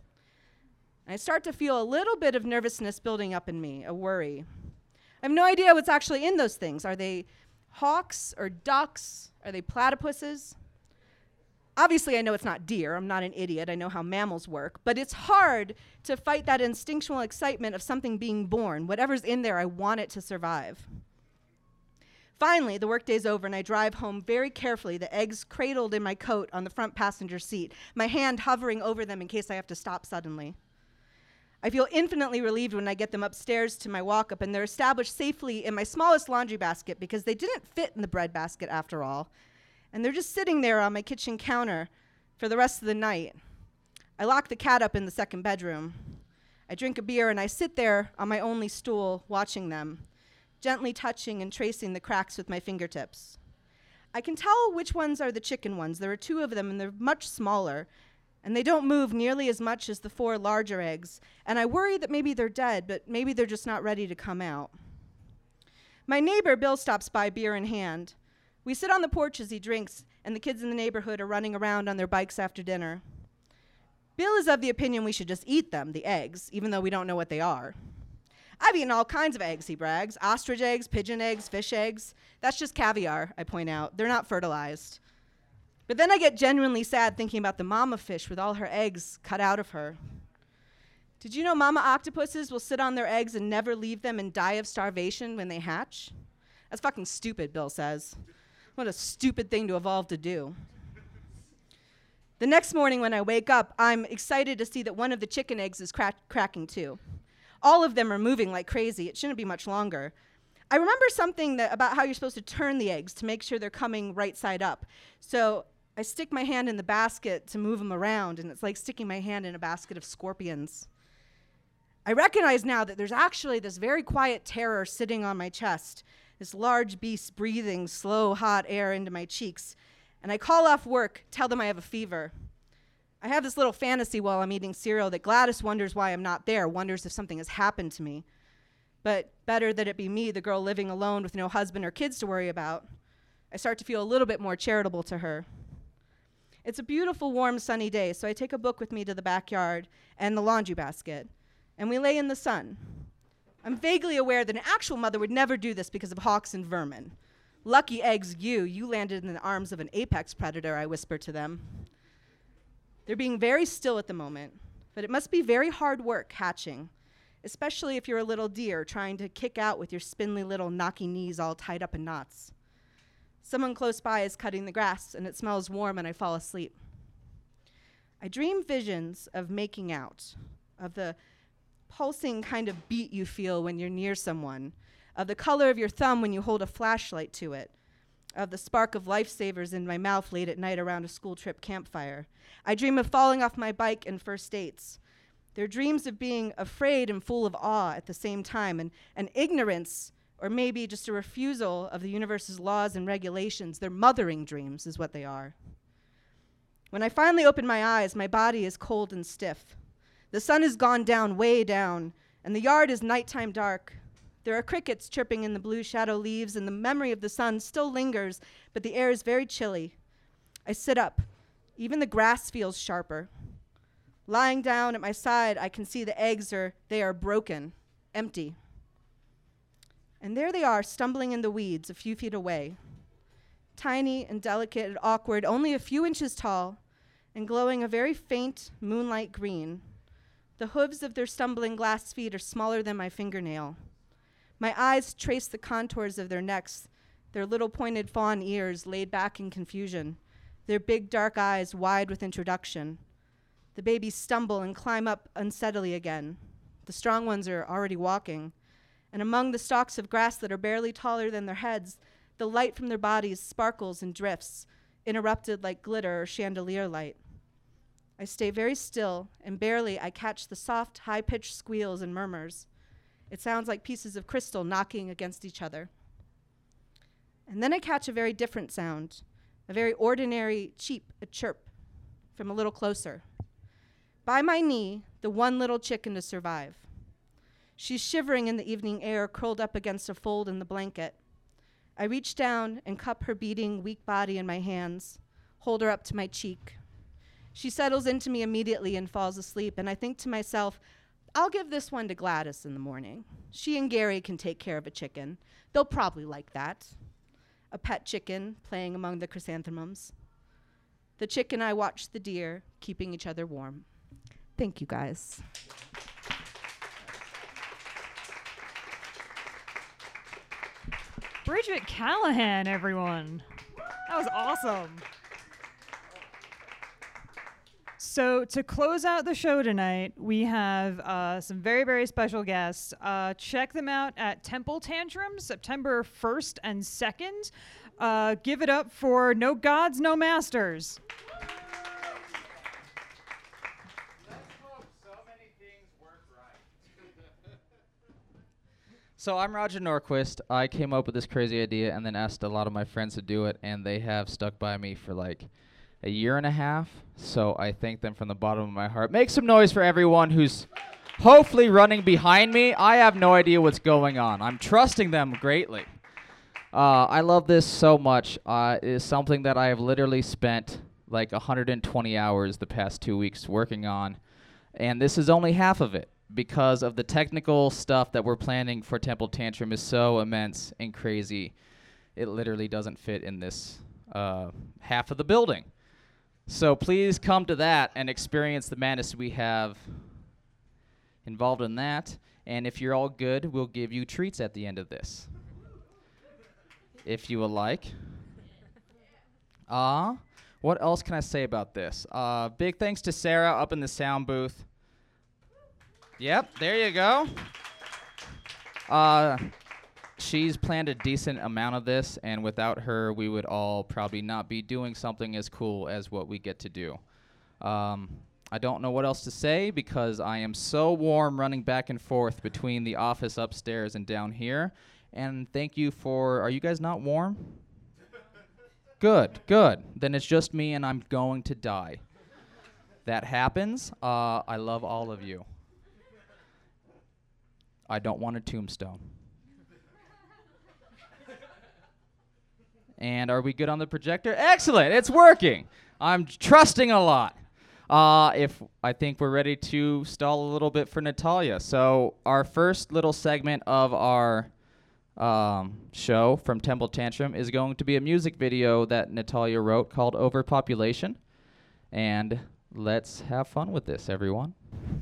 J: I start to feel a little bit of nervousness building up in me, a worry. I have no idea what's actually in those things. Are they hawks or ducks? Are they platypuses? Obviously, I know it's not deer. I'm not an idiot. I know how mammals work. But it's hard to fight that instinctual excitement of something being born. Whatever's in there, I want it to survive. Finally, the workday's over, and I drive home very carefully, the eggs cradled in my coat on the front passenger seat, my hand hovering over them in case I have to stop suddenly. I feel infinitely relieved when I get them upstairs to my walk-up, and they're established safely in my smallest laundry basket because they didn't fit in the bread basket after all. And they're just sitting there on my kitchen counter for the rest of the night. I lock the cat up in the second bedroom. I drink a beer, and I sit there on my only stool watching them, gently touching and tracing the cracks with my fingertips. I can tell which ones are the chicken ones. There are 2 of them, and they're much smaller. And they don't move nearly as much as the 4 larger eggs. And I worry that maybe they're dead, but maybe they're just not ready to come out. My neighbor, Bill, stops by, beer in hand. We sit on the porch as he drinks, and the kids in the neighborhood are running around on their bikes after dinner. Bill is of the opinion we should just eat them, the eggs, even though we don't know what they are. I've eaten all kinds of eggs, he brags. Ostrich eggs, pigeon eggs, fish eggs. That's just caviar, I point out. They're not fertilized. But then I get genuinely sad thinking about the mama fish with all her eggs cut out of her. Did you know mama octopuses will sit on their eggs and never leave them and die of starvation when they hatch? That's fucking stupid, Bill says. What a stupid thing to evolve to do. The next morning when I wake up, I'm excited to see that one of the chicken eggs is cracking too. All of them are moving like crazy. It shouldn't be much longer. I remember something about how you're supposed to turn the eggs to make sure they're coming right side up. So I stick my hand in the basket to move them around, and it's like sticking my hand in a basket of scorpions. I recognize now that there's actually this very quiet terror sitting on my chest, this large beast breathing slow, hot air into my cheeks. And I call off work, tell them I have a fever. I have this little fantasy while I'm eating cereal that Gladys wonders why I'm not there, wonders if something has happened to me. But better that it be me, the girl living alone with no husband or kids to worry about. I start to feel a little bit more charitable to her. It's a beautiful, warm, sunny day, so I take a book with me to the backyard and the laundry basket, and we lay in the sun. I'm vaguely aware that an actual mother would never do this because of hawks and vermin. Lucky eggs, you landed in the arms of an apex predator, I whisper to them. They're being very still at the moment, but it must be very hard work hatching, especially if you're a little deer trying to kick out with your spindly little knocky knees all tied up in knots. Someone close by is cutting the grass, and it smells warm, and I fall asleep. I dream visions of making out, of the pulsing kind of beat you feel when you're near someone, of the color of your thumb when you hold a flashlight to it, of the spark of lifesavers in my mouth late at night around a school trip campfire. I dream of falling off my bike and first dates. They're dreams of being afraid and full of awe at the same time, and ignorance, or maybe just a refusal of the universe's laws and regulations. They're mothering dreams is what they are. When I finally open my eyes, my body is cold and stiff. The sun has gone down, way down, and the yard is nighttime dark. There are crickets chirping in the blue shadow leaves, and the memory of the sun still lingers, but the air is very chilly. I sit up. Even the grass feels sharper. Lying down at my side, I can see the eggs they are broken, empty. And there they are, stumbling in the weeds a few feet away. Tiny and delicate and awkward, only a few inches tall, and glowing a very faint moonlight green. The hooves of their stumbling glass feet are smaller than my fingernail. My eyes trace the contours of their necks, their little pointed fawn ears laid back in confusion, their big dark eyes wide with introduction. The babies stumble and climb up unsteadily again. The strong ones are already walking. And among the stalks of grass that are barely taller than their heads, the light from their bodies sparkles and drifts, interrupted like glitter or chandelier light.
K: I stay very still, and barely I catch the soft, high-pitched squeals and murmurs. It sounds like pieces of crystal knocking against each other. And then I catch a very different sound, a very ordinary, cheap, a chirp, from a little closer. By my knee, the one little chicken to survive. She's shivering in the evening air, curled up against a fold in the blanket. I reach down and cup her beating, weak body in my hands, hold her up to my cheek. She settles into me immediately and falls asleep, and I think to myself, I'll give this one to Gladys in the morning. She and Gary can take care of a chicken. They'll probably like that. A pet chicken playing among the chrysanthemums. The chick and I watch the deer, keeping each other warm. Thank you, guys.
D: Bridget Callahan, everyone. That was awesome. So to close out the show tonight, we have some very, very special guests. Check them out at Temple Tantrums, September 1st and 2nd. Give it up for No Gods, No Masters.
L: So I'm Roger Norquist. I came up with this crazy idea and then asked a lot of my friends to do it, and they have stuck by me for like a year and a half. So I thank them from the bottom of my heart. Make some noise for everyone who's hopefully running behind me. I have no idea what's going on. I'm trusting them greatly. I love this so much. It is something that I have literally spent like 120 hours the past 2 weeks working on, and this is only half of it, because of the technical stuff that we're planning for Temple Tantrum is so immense and crazy, it literally doesn't fit in this half of the building. So please come to that and experience the madness we have involved in that. And if you're all good, we'll give you treats at the end of this, if you would like. What else can I say about this? Big thanks to Sarah up in the sound booth. Yep, there you go. She's planned a decent amount of this, and without her, we would all probably not be doing something as cool as what we get to do. I don't know what else to say because I am so warm running back and forth between the office upstairs and down here. And thank you for, are you guys not warm? Good. Then it's just me and I'm going to die. That happens. I love all of you. I don't want a tombstone. And are we good on the projector? Excellent, it's working. I'm trusting a lot. I think we're ready to stall a little bit for Natalia. So our first little segment of our show from Temple Tantrum is going to be a music video that Natalia wrote called Overpopulation. And let's have fun with this, everyone.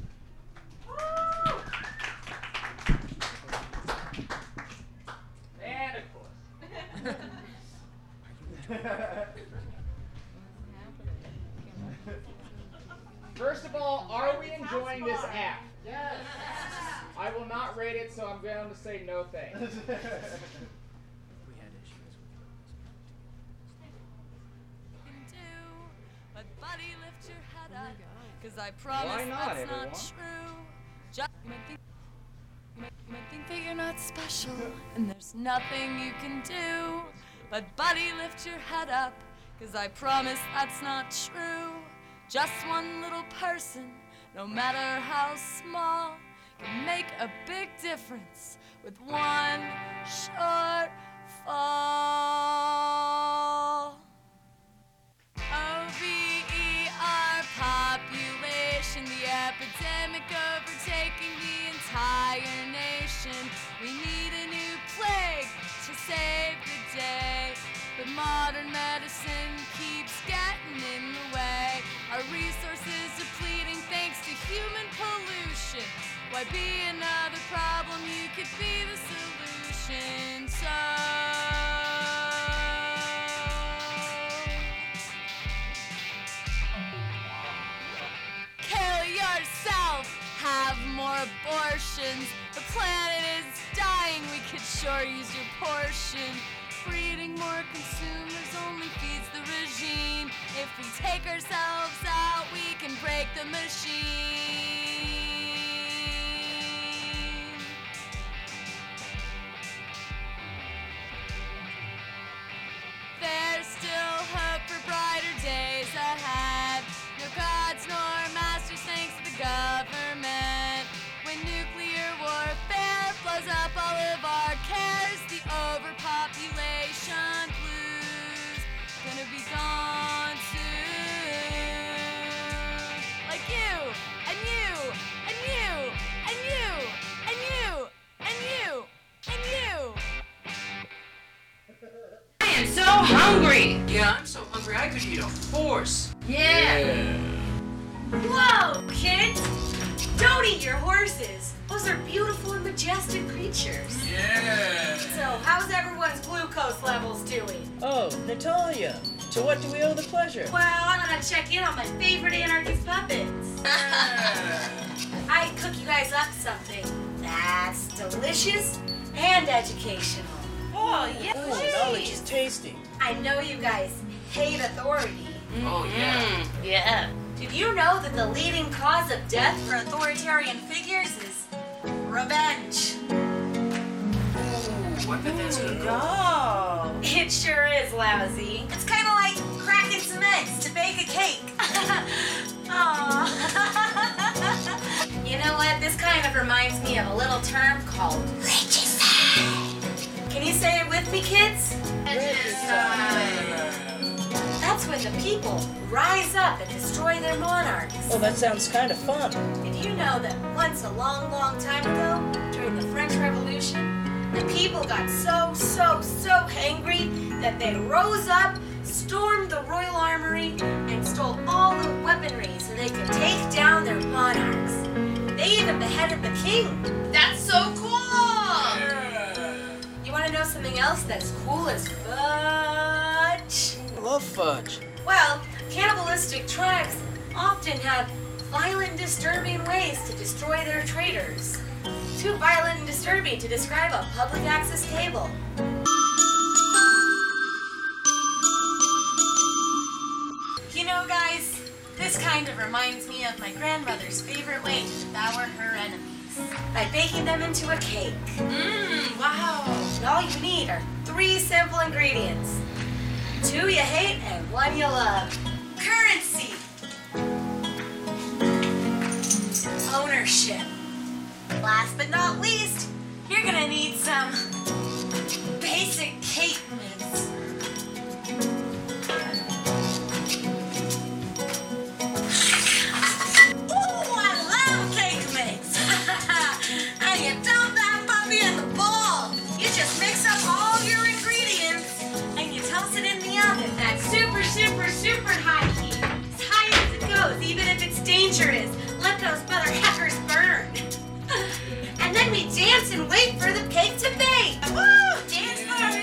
L: First of all, are we enjoying this app? Yes. I will not rate it, so I'm going to say no thanks.
C: But buddy, lift your head up, 'cause I promise that's not true. Just might think that you're not special, and there's nothing you can do. But buddy, lift your head up, 'cause I promise that's not true. Just one little person, no matter how small, can make a big difference with one short fall. OVER population, the epidemic overtaking the entire nation. We need a new plague to save the day, but modern medicine keeps getting in the way. Our resources depleting thanks to human pollution. Why be another problem? You could be the solution. So kill yourself, have more abortions. The planet is dying, we could sure use your portion. Breeding more consumers only feeds the regime. If we take ourselves out, we can break break the machine. There's still hope for brighter days ahead. No gods nor masters thanks to the government. When nuclear warfare blows up all of our cares, the overpopulation blues gonna be gone soon. Like you, and you, and you, and you, and you, and you, and you.
M: I am so hungry. Yeah, I'm so hungry I could eat a horse.
N: Yeah. Whoa, kids! Don't eat your horses. Those are beautiful and majestic creatures.
M: Yeah.
N: So, how's everyone's glucose levels doing?
M: Oh, Natalia. To what do we owe the pleasure?
N: Well, I'm gonna check in on my favorite anarchist puppets. I cook you guys up something that's delicious and educational. Oh, yeah.
M: Knowledge is tasty.
N: I know you guys hate authority.
M: Oh, yeah.
N: Yeah. Did you know that the leading cause of death for authoritarian figures is revenge?
M: I bet that's gonna go.
N: Oh. It sure is lousy. It's kind of like cracking some eggs to bake a cake. Aww. You know what? This kind of reminds me of a little term called regicide. Can you say it with me, kids? Regicide. That's when the people rise up and destroy their monarchs.
M: Oh, that sounds kind of fun.
N: Did you know that once a long, long time ago, during the French Revolution, the people got so angry that they rose up, stormed the royal armory, and stole all the weaponry so they could take down their monarchs. They even beheaded the king. That's so cool! You want to know something else that's cool as fudge?
M: I love fudge.
N: Well, cannibalistic tribes often have violent, disturbing ways to destroy their traitors. Too violent and disturbing to describe a public access cable. You know, guys, this kind of reminds me of my grandmother's favorite way to devour her enemies. By baking them into a cake. Wow. And all you need are 3 simple ingredients. 2 you hate and 1 you love. Currency. Ownership. Last but not least, you're gonna need some basic cake mix. Ooh, I love cake mix. And you dump that puppy in the bowl. You just mix up all your ingredients and you toss it in the oven. That's super high heat. As high as it goes, even if it's dangerous. Let those mother heifers burn. And then we dance and wait for the cake to bake. Woo! Dance party!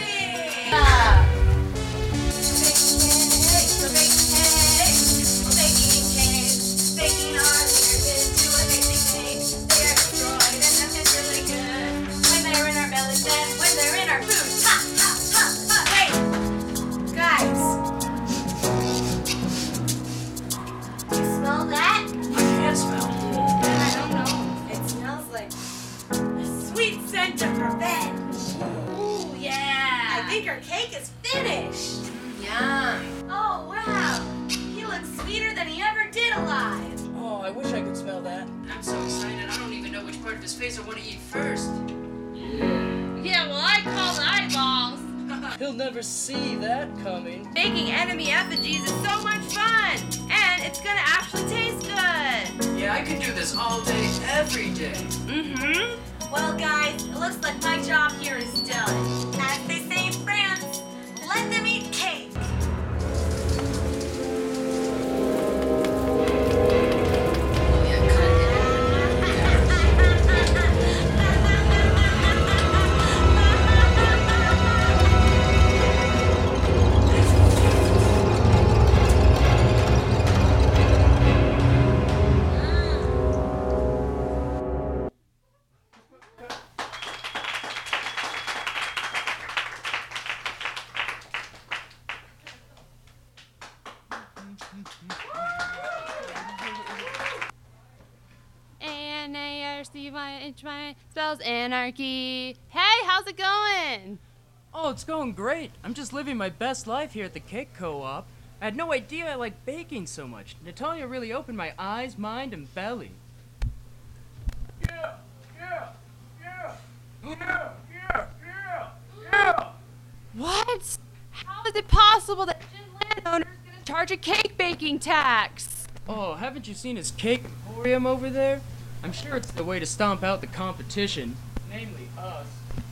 N: We're baking cakes. Baking our beers into a basic cake. They are destroyed and that is really good. When they're in our bellies and when they're in our food. Ha! Ha! Ha! Ha! Hey! Guys. You smell that?
M: I can't smell.
N: I don't know. It smells like a sweet scent of revenge. Ooh, yeah. I think our cake is finished.
M: Yum.
N: Oh, wow. He looks sweeter than he ever did alive.
M: Oh, I wish I could smell that. I'm so excited. I don't even know which part of his face I want to eat first.
N: Yeah, well, I called eyeballs.
M: He'll never see that coming.
N: Making enemy effigies is so much fun. And it's gonna actually taste good.
M: Yeah, I could do this all day, every day.
N: Mm-hmm. Well, guys, it looks like my job here is done. As they say in France, let them eat cake.
H: T-Y-H-Y spells anarchy. Hey, how's it going?
O: Oh, it's going great. I'm just living my best life here at the Cake Co-op. I had no idea I liked baking so much. Natalia really opened my eyes, mind, and belly.
H: What? How is it possible that gym landowner is going to charge a cake baking tax?
O: Oh, haven't you seen his cake emporium over there? I'm sure it's the way to stomp out the competition, namely us.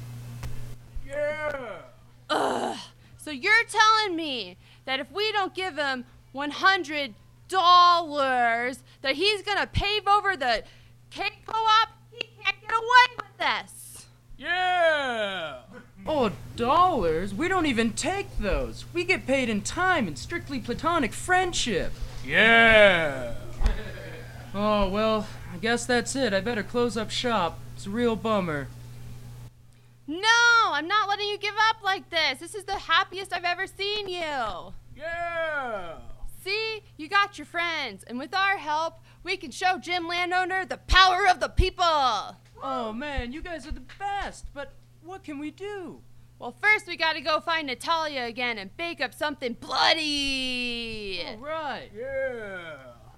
H: Ugh. So you're telling me that if we don't give him $100, that he's going to pave over the cake co-op? He can't get away with this.
O: Yeah! Oh, dollars? We don't even take those. We get paid in time and strictly platonic friendship. Yeah! Oh, well, I guess that's it. I better close up shop. It's a real bummer.
H: No, I'm not letting you give up like this. This is the happiest I've ever seen you.
O: Yeah!
H: See, you got your friends, and with our help, we can show Jim Landowner the power of the people.
O: Oh, man, you guys are the best, but what can we do?
H: Well, first we gotta go find Natalia again and bake up something bloody.
O: All right. Yeah.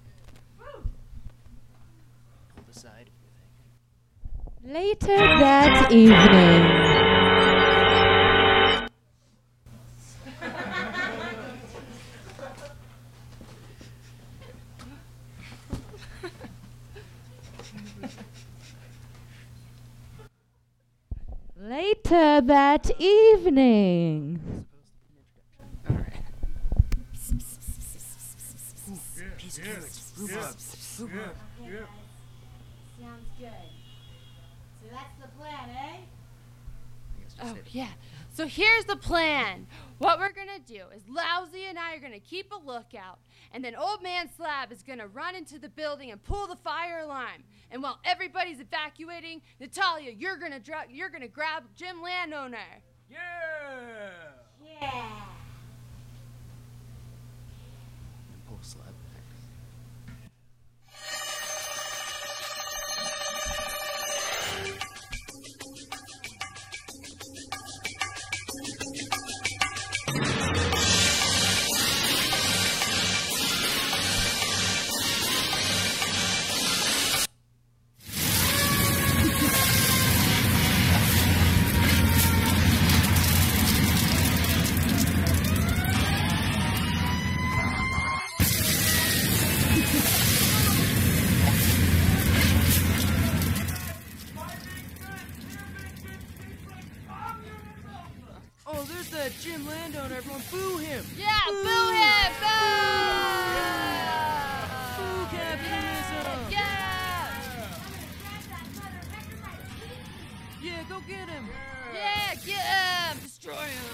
O: Pull the side.
P: Later that evening. Later that evening.
N: Sounds good. So that's the plan, eh?
H: Oh, yeah. So here's the plan. What we're going to do is Lousy and I are going to keep a lookout, and then Old Man Slab is going to run into the building and pull the fire alarm. And while everybody's evacuating, Natalia, you're going to grab Jim Landowner.
O: Yeah!
N: Yeah.
O: And pull Slab back. Oh, there's that Jim Landowner. Everyone boo him.
H: Yeah, boo him! Boo!
O: Boo capitalism.
H: Yeah!
O: Yeah, go get him.
H: Yeah, get him! Destroy him!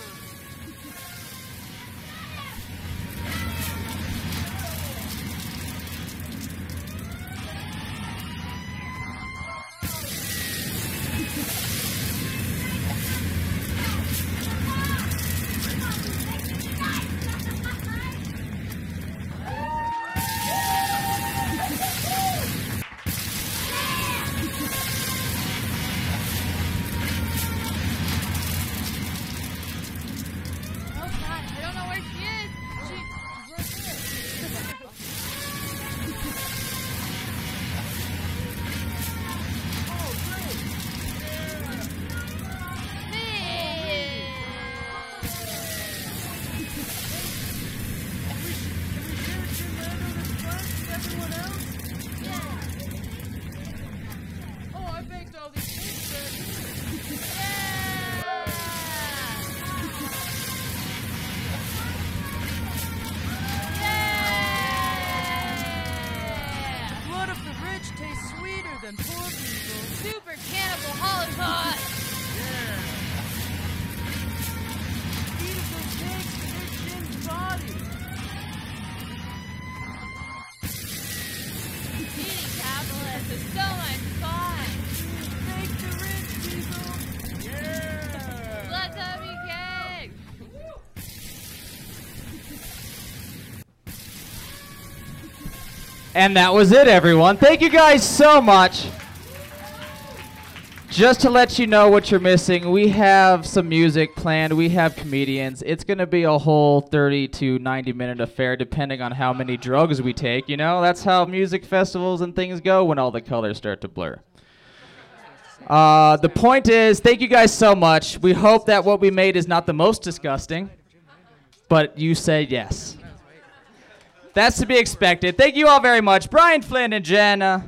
O: than poor people.
H: Super cannibal Holocaust!
O: Yeah. Eat of those cakes for their Jim's body.
H: Eating capitalists is so much fun!
O: Thank the rich people! Yeah!
H: Let's have you cake!
L: And that was it, everyone. Thank you guys so much. Just to let you know what you're missing, we have some music planned. We have comedians. It's going to be a whole 30 to 90-minute affair, depending on how many drugs we take. You know, that's how music festivals and things go when all the colors start to blur. The point is, thank you guys so much. We hope that what we made is not the most disgusting, but you said yes. That's to be expected. Thank you all very much. Brian, Flynn, and Jen.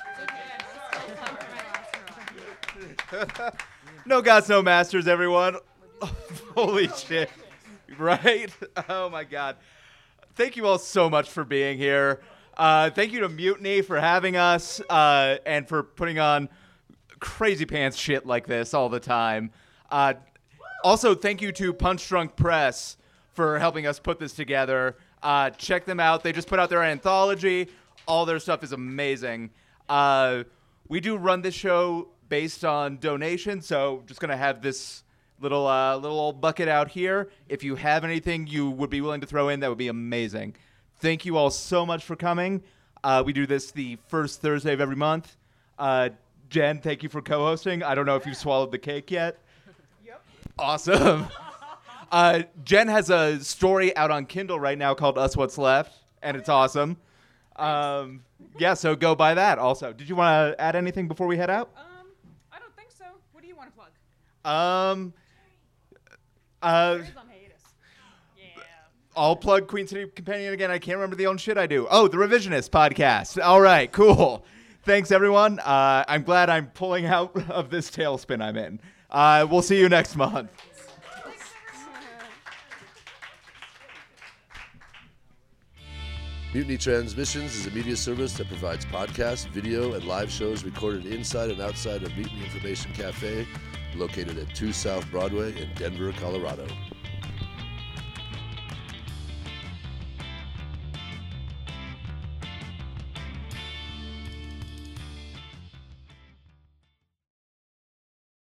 E: No gods, no masters, everyone. Holy shit. Right? Oh, my God. Thank you all so much for being here. Thank you to Mutiny for having us and for putting on crazy pants shit like this all the time. Also, thank you to Punch Drunk Press for helping us put this together. Check them out. They just put out their anthology. All their stuff is amazing. We do run this show based on donations, so just going to have this little old bucket out here. If you have anything you would be willing to throw in, that would be amazing. Thank you all so much for coming. We do this the first Thursday of every month. Jen, thank you for co-hosting. I don't know if you've swallowed the cake yet. Yep. Awesome. Jen has a story out on Kindle right now called Us What's Left, and it's awesome. Yeah, so go buy that also. Did you want to add anything before we head out?
D: I don't think so. What do you want to plug?
E: I'll plug Queen City Companion again. I can't remember the own shit I do. Oh, the Revisionist podcast. All right, cool. Thanks, everyone. I'm glad I'm pulling out of this tailspin I'm in. We'll see you next month.
A: Mutiny Transmissions is a media service that provides podcasts, video, and live shows recorded inside and outside of Mutiny Information Cafe, located at 2 South Broadway in Denver, Colorado.